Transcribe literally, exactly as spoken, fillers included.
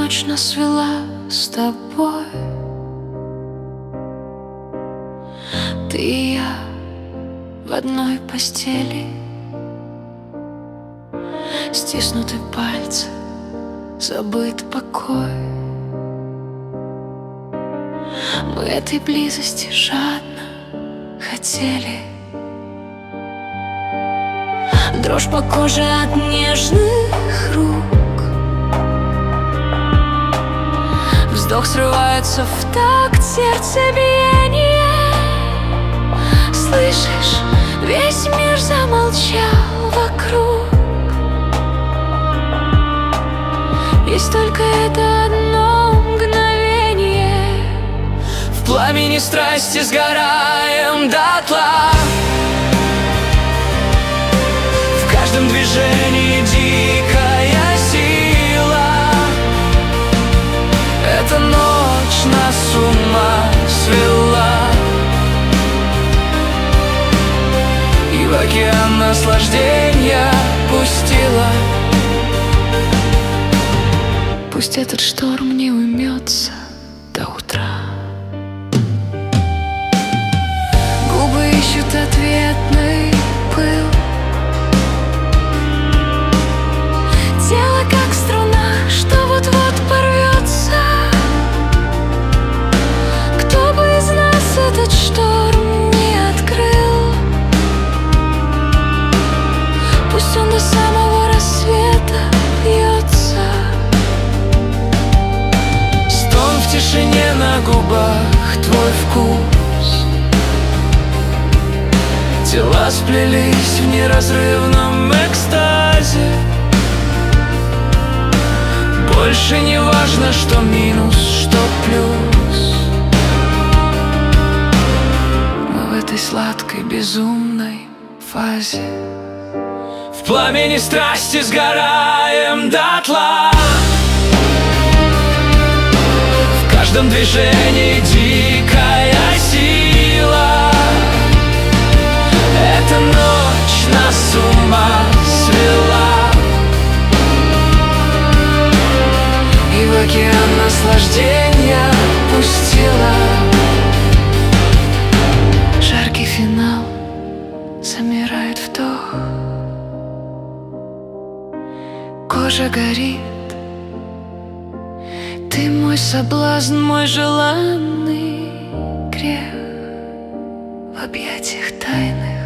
ночь нас свела с тобой. Ты и я в одной постели, стиснуты пальцы, забыт покой. Мы этой близости жадно хотели. Дрожь по коже от нежных рук, вздох срывается в такт сердцебиения. Слышишь, весь мир замолчал вокруг. Есть только это одно мгновение. В пламени страсти сгораем дотла. В каждом движении дикая сила. Эта ночь нас с ума свела, и в океан наслаждения пустила. Пусть этот шторм не уймется до утра. Губы ищут ответный пыл, тело как струна, что вот-вот порвется. Кто бы из нас этот шторм не открыл, пусть он до самого рассвета бьется. Стон в тишине, на губах твой вкус. Тела сплелись в неразрывном экстазе. Больше не важно, что минус, что плюс. Мы в этой сладкой, безумной фазе. В пламени страсти сгораем дотла. В каждом движении дикая сила. Эта ночь нас с ума свела, и в океан наслаждения пустила. Жаркий финал, замирает вдох. Кожа горит. Ты мой соблазн, мой желанный грех в объятиях тайных.